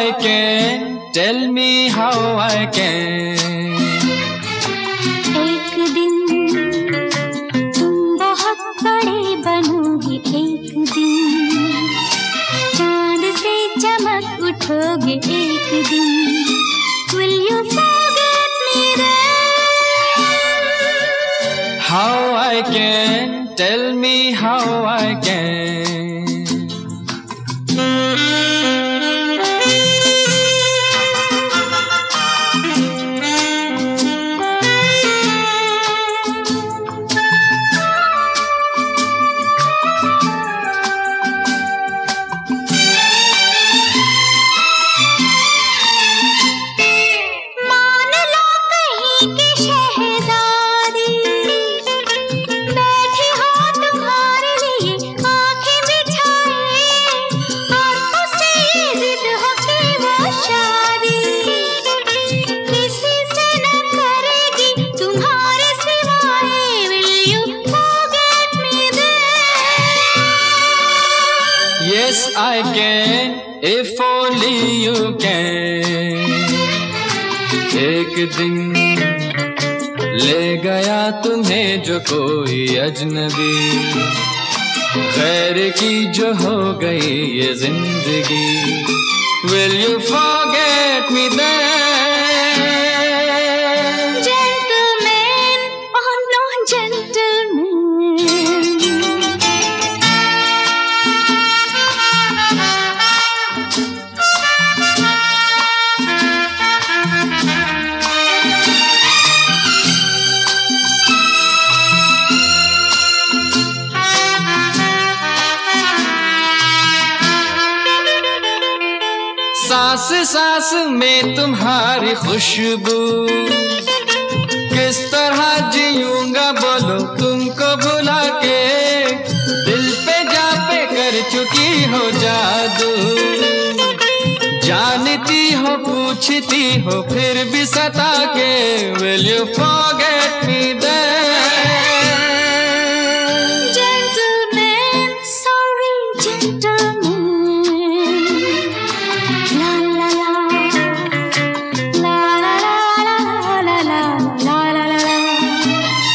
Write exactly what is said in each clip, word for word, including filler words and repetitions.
I can, tell me how I can. एक दिन तुम बहुत बड़े बनोगे, एक दिन चांद से चमक उठोगे, एक दिन Will you forget me then? How I can, tell me how I can. Yes, I can, if only you can. एक दिन ले गया तुम्हें जो कोई अजनबी, खैर की जो हो गई ये जिंदगी. Will you forget me then? Gentleman, oh no gentleman. सांस सांस में तुम्हारी खुशबू, किस तरह जीऊंगा बोलो तुमको भुला के. दिल पे जा पे कर चुकी हो जादू, जानती हो पूछती हो फिर भी सता के. Will you forget me then? Gentleman, sorry gentleman.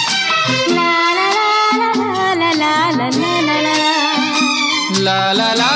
La la la